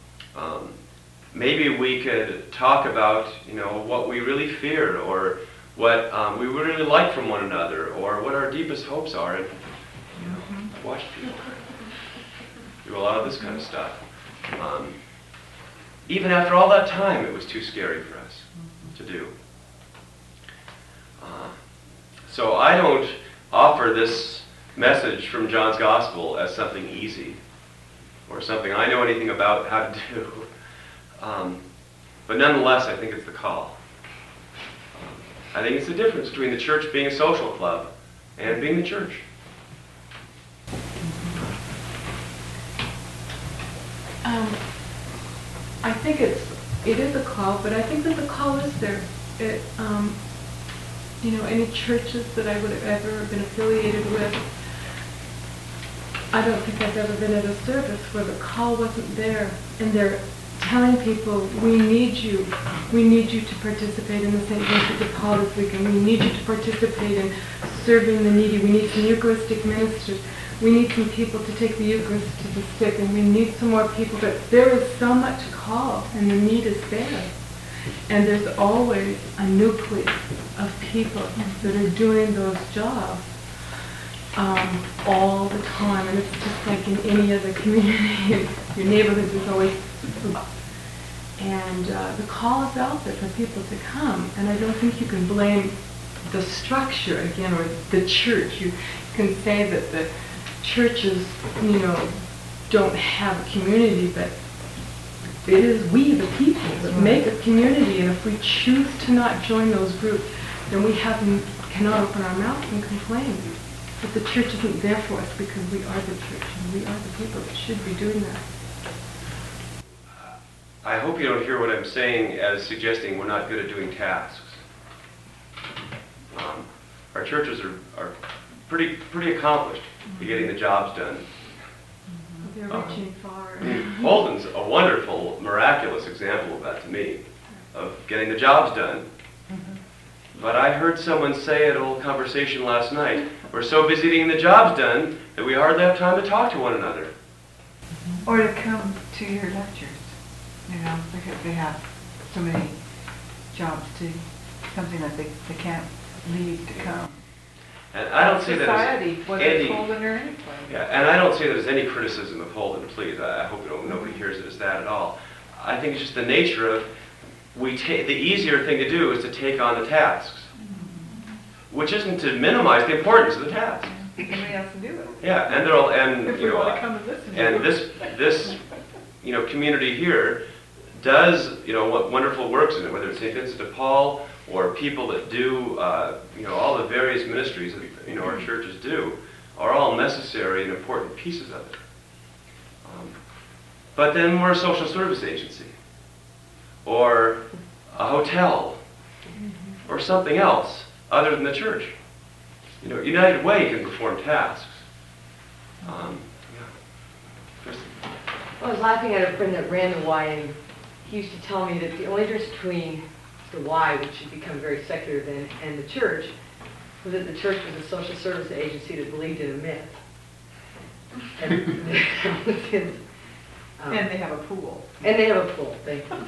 maybe we could talk about, what we really fear, or what we really like from one another, or what our deepest hopes are. And I watched people do a lot of this kind of stuff. Even after all that time, it was too scary for us to do. So I don't offer this message from John's Gospel as something easy, or something I know anything about how to do. But nonetheless, I think it's the call. I think it's the difference between the church being a social club and being the church. I think it is a call, but I think that the call is there. Any churches that I would have ever been affiliated with, I don't think I've ever been at a service where the call wasn't there, and they're telling people, we need you to participate in the St. Vincent de Paul this weekend, we need you to participate in serving the needy, we need some Eucharistic ministers, we need some people to take the Eucharist to the sick, and we need some more people. But there is so much call, and the need is there. And there's always a nucleus of people that are doing those jobs all the time. And it's just like in any other community. Your neighborhood is always full. And the call is out there for people to come. And I don't think you can blame the structure, again, or the church. You can say that the churches, don't have a community, but it is we, the people, that make a community, and if we choose to not join those groups, then we cannot open our mouth and complain. But the church isn't there for us because we are the church, and we are the people that should be doing that. I hope you don't hear what I'm saying as suggesting we're not good at doing tasks. Our churches are pretty accomplished at getting the jobs done. They're reaching far. Holden's a wonderful, miraculous example of that to me, of getting the jobs done. But I heard someone say at a little conversation last night, we're so busy getting the jobs done that we hardly have time to talk to one another. Or to come to your lectures, because they have so many jobs to, something that they can't leave to come. And I don't say that Society, as whether any, it's Holden or any place. yeah, and I don't say that as any criticism of Holden, please. I hope nobody hears it as that at all. I think it's just the nature of, the easier thing to do is to take on the tasks, which isn't to minimize the importance of the tasks. Somebody has to do it. Yeah, and they're all, and If we want to come and listen to and it. this community here does what wonderful works in it, whether it's St. Vincent de Paul or people that do all the various ministries that our churches do, are all necessary and important pieces of it. But then we're a social service agency, or a hotel, or something else other than the church. United Way can perform tasks. Kristen? I was laughing at a friend that ran the Y, and he used to tell me that the only difference between the Y, which had become very secular then, and the church, was that the church was a social service agency that believed in a myth. And And they have a pool. And they have a pool, thank you.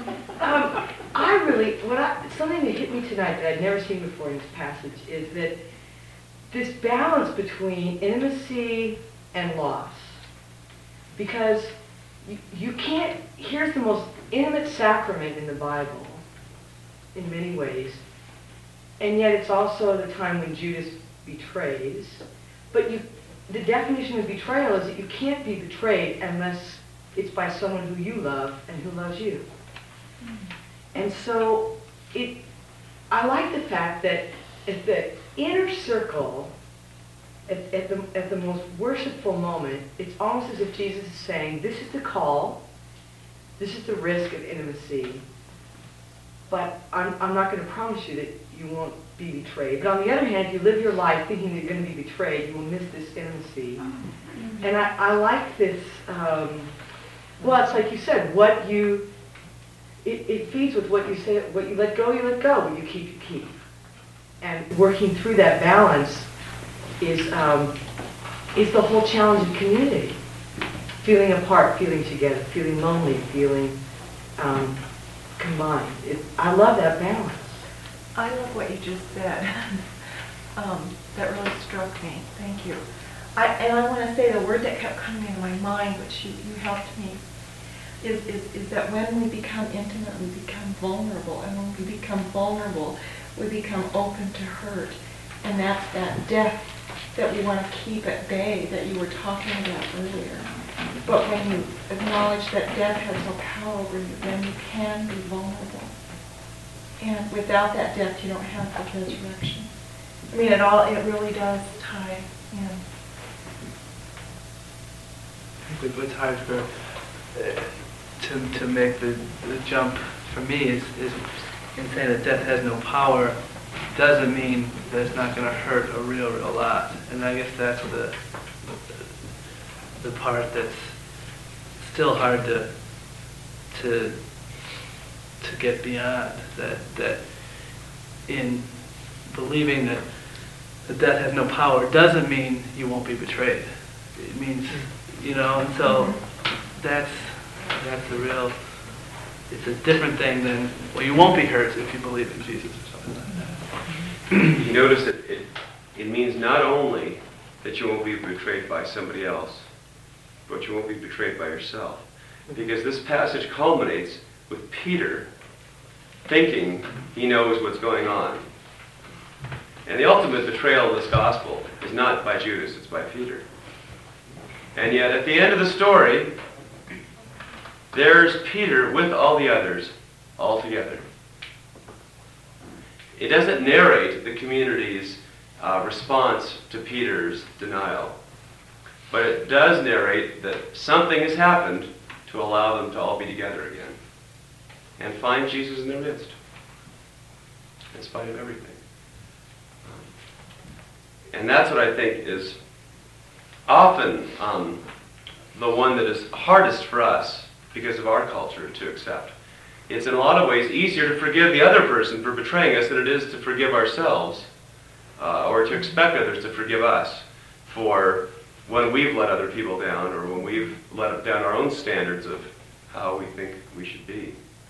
Something that hit me tonight that I'd never seen before in this passage is that this balance between intimacy and loss. Because you can't, here's the most intimate sacrament in the Bible, in many ways, and yet it's also the time when Judas betrays. But the definition of betrayal is that you can't be betrayed unless it's by someone who you love and who loves you. And so I like the fact that at the inner circle, at the most worshipful moment, it's almost as if Jesus is saying, this is the call, this is the risk of intimacy, but I'm not going to promise you that you won't be betrayed. But on the other hand, if you live your life thinking that you're going to be betrayed, you will miss this intimacy. And I like this, it's like you said, it feeds with what you say, what you let go, what you keep, you keep. And working through that balance is the whole challenge of community. Feeling apart, feeling together, feeling lonely, feeling combined. I love that balance. I love what you just said. That really struck me. Thank you. And I want to say the word that kept coming into my mind, which you helped me, is that when we become intimate, we become vulnerable. And when we become vulnerable, we become open to hurt. And that's that death that we want to keep at bay that you were talking about earlier. But when you acknowledge that death has no power over you, then you can be vulnerable. And without that death, you don't have the resurrection. I mean, it really does tie in. I think what's hard for to make the jump for me is in saying that death has no power doesn't mean that it's not going to hurt a real lot. And I guess that's the part that's still hard to get beyond. That in believing that death has no power doesn't mean you won't be betrayed. It means, and so that's the real, it's a different thing than, well, you won't be hurt if you believe in Jesus or something like that. You notice that it means not only that you won't be betrayed by somebody else, but you won't be betrayed by yourself. Because this passage culminates with Peter thinking he knows what's going on. And the ultimate betrayal of this gospel is not by Judas, it's by Peter. And yet at the end of the story, there's Peter with all the others, all together. It doesn't narrate the community's response to Peter's denial, but it does narrate that something has happened to allow them to all be together again and find Jesus in their midst, in spite of everything. And that's what I think is often the one that is hardest for us because of our culture to accept. It's in a lot of ways easier to forgive the other person for betraying us than it is to forgive ourselves or to expect others to forgive us for when we've let other people down or when we've let down our own standards of how we think we should be.